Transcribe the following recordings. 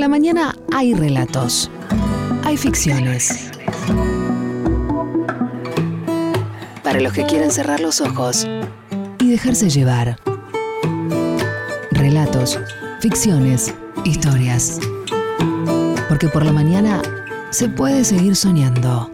la mañana hay relatos, hay ficciones. Para los que quieren cerrar los ojos y dejarse llevar. Relatos, ficciones, historias. Porque por la mañana se puede seguir soñando.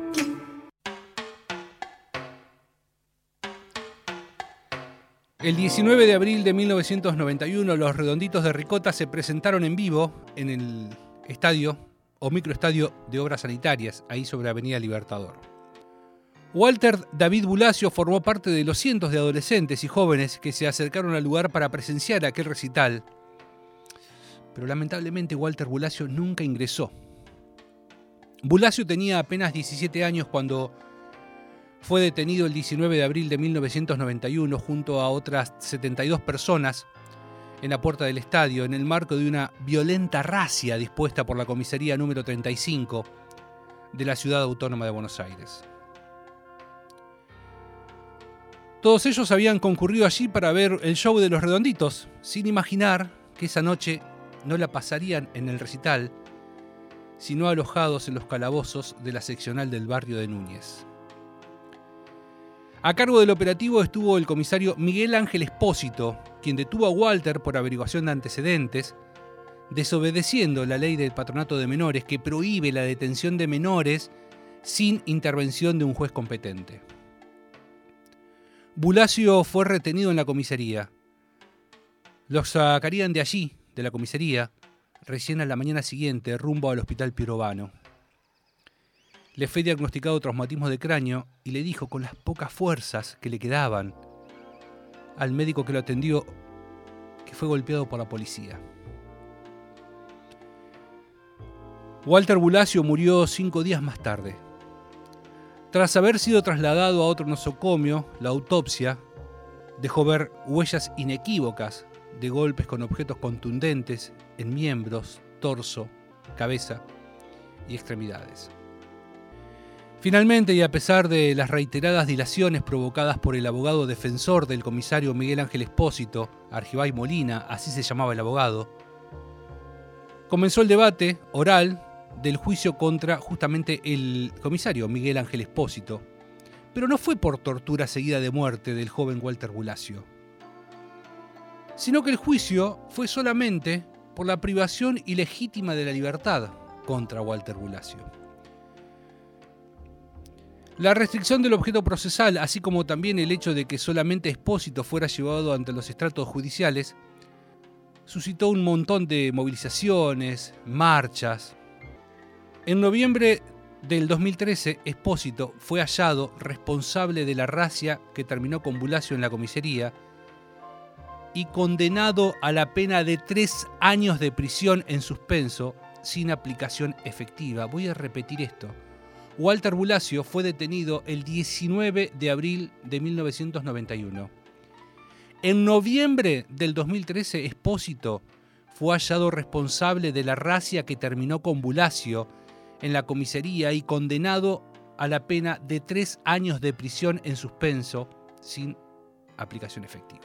El 19 de abril de 1991, los Redonditos de Ricota se presentaron en vivo en el estadio o microestadio de Obras Sanitarias, ahí sobre Avenida Libertador. Walter David Bulacio formó parte de los cientos de adolescentes y jóvenes que se acercaron al lugar para presenciar aquel recital. Pero lamentablemente Walter Bulacio nunca ingresó. Bulacio tenía apenas 17 años cuando fue detenido el 19 de abril de 1991 junto a otras 72 personas en la puerta del estadio en el marco de una violenta racia dispuesta por la comisaría número 35 de la Ciudad Autónoma de Buenos Aires. Todos ellos habían concurrido allí para ver el show de los Redonditos, sin imaginar que esa noche no la pasarían en el recital, sino alojados en los calabozos de la seccional del barrio de Núñez. A cargo del operativo estuvo el comisario Miguel Ángel Espósito, quien detuvo a Walter por averiguación de antecedentes, desobedeciendo la ley del patronato de menores que prohíbe la detención de menores sin intervención de un juez competente. Bulacio fue retenido en la comisaría. Lo sacarían de allí, de la comisaría, recién a la mañana siguiente, rumbo al hospital Pirovano. Le fue diagnosticado traumatismo de cráneo y le dijo con las pocas fuerzas que le quedaban al médico que lo atendió que fue golpeado por la policía. Walter Bulacio murió 5 días más tarde. Tras haber sido trasladado a otro nosocomio, la autopsia dejó ver huellas inequívocas de golpes con objetos contundentes en miembros, torso, cabeza y extremidades. Finalmente, y a pesar de las reiteradas dilaciones provocadas por el abogado defensor del comisario Miguel Ángel Espósito, Argibay Molina, así se llamaba el abogado, comenzó el debate oral del juicio contra justamente el comisario Miguel Ángel Espósito, pero no fue por tortura seguida de muerte del joven Walter Bulacio, sino que el juicio fue solamente por la privación ilegítima de la libertad contra Walter Bulacio. La restricción del objeto procesal, así como también el hecho de que solamente Espósito fuera llevado ante los estratos judiciales, suscitó un montón de movilizaciones, marchas. En noviembre del 2013, Espósito fue hallado responsable de la racia que terminó con Bulacio en la comisaría y condenado a la pena de 3 años de prisión en suspenso sin aplicación efectiva. Voy a repetir esto. Walter Bulacio fue detenido el 19 de abril de 1991. En noviembre del 2013, Espósito fue hallado responsable de la racia que terminó con Bulacio en la comisaría y condenado a la pena de 3 años de prisión en suspenso sin aplicación efectiva.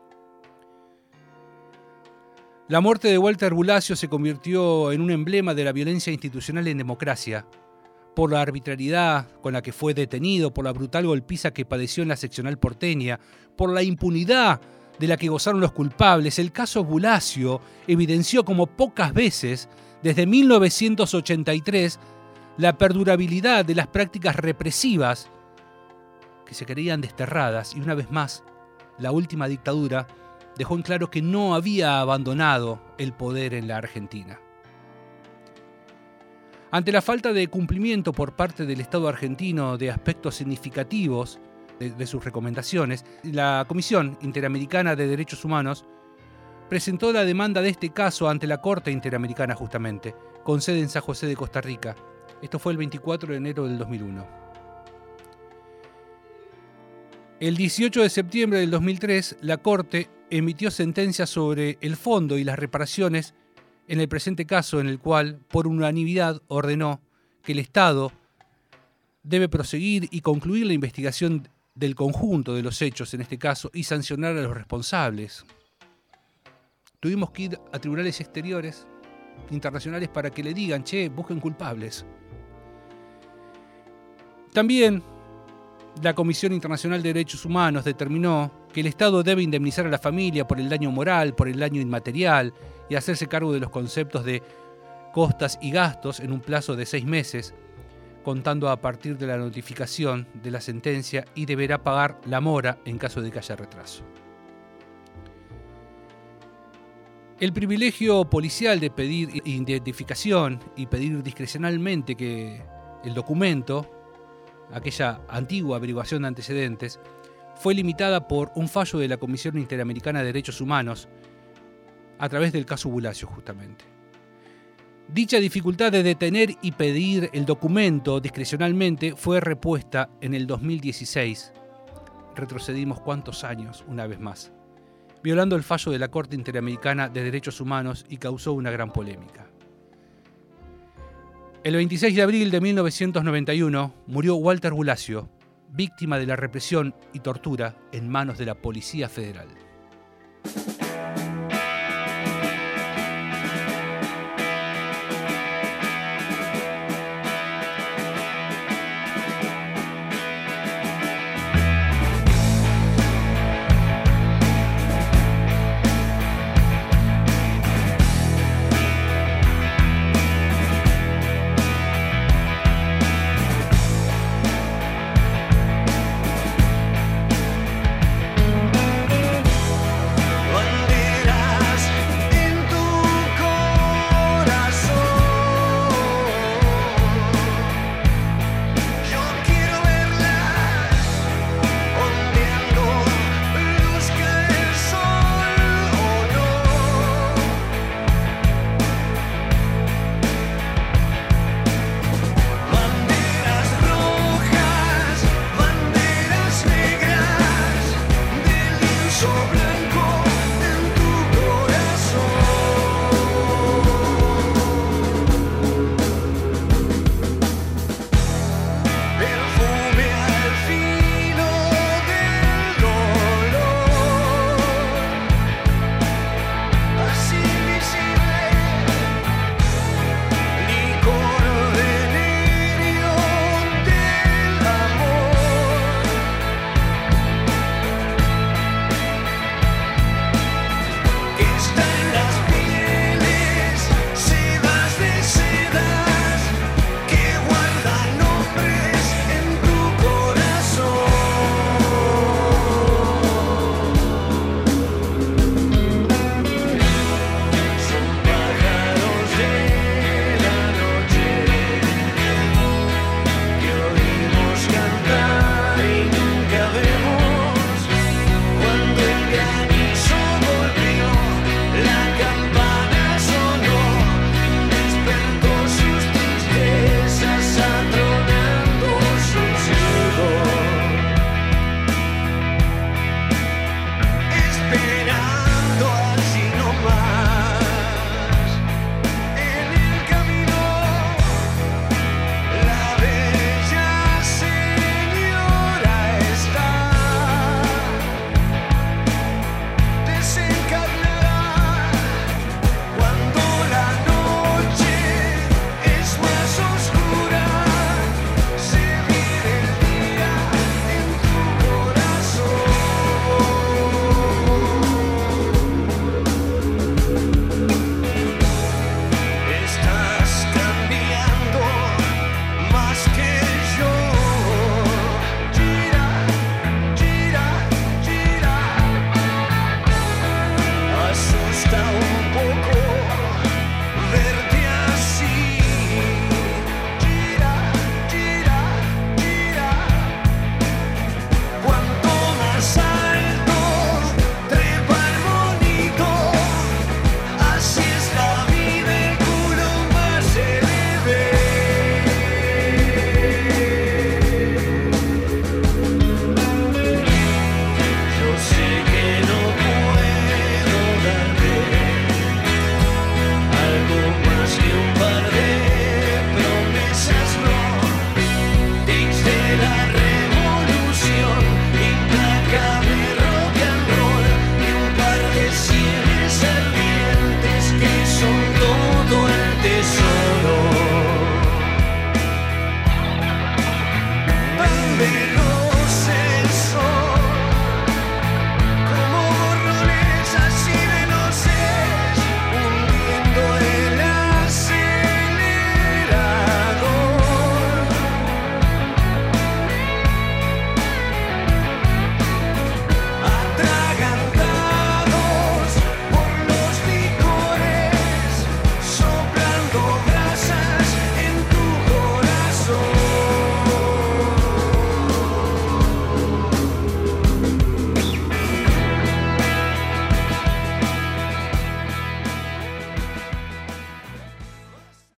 La muerte de Walter Bulacio se convirtió en un emblema de la violencia institucional en democracia, por la arbitrariedad con la que fue detenido, por la brutal golpiza que padeció en la seccional porteña, por la impunidad de la que gozaron los culpables. El caso Bulacio evidenció como pocas veces, desde 1983, la perdurabilidad de las prácticas represivas que se creían desterradas, y una vez más, la última dictadura dejó en claro que no había abandonado el poder en la Argentina. Ante la falta de cumplimiento por parte del Estado argentino de aspectos significativos de sus recomendaciones, la Comisión Interamericana de Derechos Humanos presentó la demanda de este caso ante la Corte Interamericana justamente, con sede en San José de Costa Rica. Esto fue el 24 de enero del 2001. El 18 de septiembre del 2003, la Corte emitió sentencia sobre el fondo y las reparaciones en el presente caso, en el cual, por unanimidad, ordenó que el Estado debe proseguir y concluir la investigación del conjunto de los hechos en este caso y sancionar a los responsables. Tuvimos que ir a tribunales exteriores internacionales para que le digan, che, busquen culpables. También la Comisión Internacional de Derechos Humanos determinó que el Estado debe indemnizar a la familia por el daño moral, por el daño inmaterial y hacerse cargo de los conceptos de costas y gastos en un plazo de 6 meses, contando a partir de la notificación de la sentencia, y deberá pagar la mora en caso de que haya retraso. El privilegio policial de pedir identificación y pedir discrecionalmente que el documento, aquella antigua averiguación de antecedentes, fue limitada por un fallo de la Comisión Interamericana de Derechos Humanos a través del caso Bulacio, justamente. Dicha dificultad de detener y pedir el documento discrecionalmente fue repuesta en el 2016. Retrocedimos cuántos años, una vez más, violando el fallo de la Corte Interamericana de Derechos Humanos, y causó una gran polémica. El 26 de abril de 1991 murió Walter Bulacio, víctima de la represión y tortura en manos de la Policía Federal.